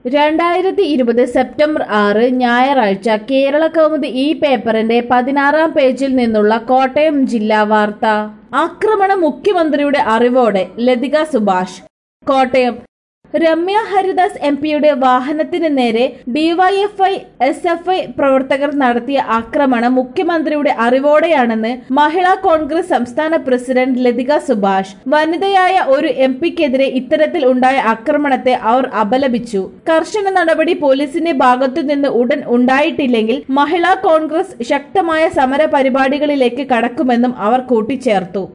2020 September 6 ഞായറാഴ്ച കേരള കൗമുദി ഈ പേപ്പറിന്റെ 16-ാം പേജിൽ നിന്നുള്ള കോട്ടയം ജില്ലാ വാർത്ത. ആക്രമണം മുഖ്യമന്ത്രിയുടെ അറിവോടെ ലതിക സുഭാഷ്. കോട്ടയം രമ്യ ഹരിദാസ് എംപിയുടെ വാഹനത്തിന് നേരെ ഡിവൈഎഫ്ഐ എസ്എഫ്ഐ പ്രവർത്തകർ നടത്തിയ ആക്രമണം മുഖ്യമന്ത്രിയുടെ അറിവോടെയാണെന്ന് മഹിളാ കോൺഗ്രസ് സംസ്ഥാന പ്രസിഡന്റ് ലതിക സുഭാഷ്. വനിതയായ ഒരു എംപിക്കെതിരെ ഇത്തരത്തിൽ ഉണ്ടായ ആക്രമണത്തെ അവർ അപലപിച്ചു. കർശന നടപടി പോലീസിന്റെ ഭാഗത്തുനിന്ന് ഉടൻ ഉണ്ടായിട്ടില്ലെങ്കിൽ മഹിളാ കോൺഗ്രസ് ശക്തമായ സമര പരിപാടികളിലേക്ക് കടക്കുമെന്നും അവർ കൂട്ടിച്ചേർത്തു.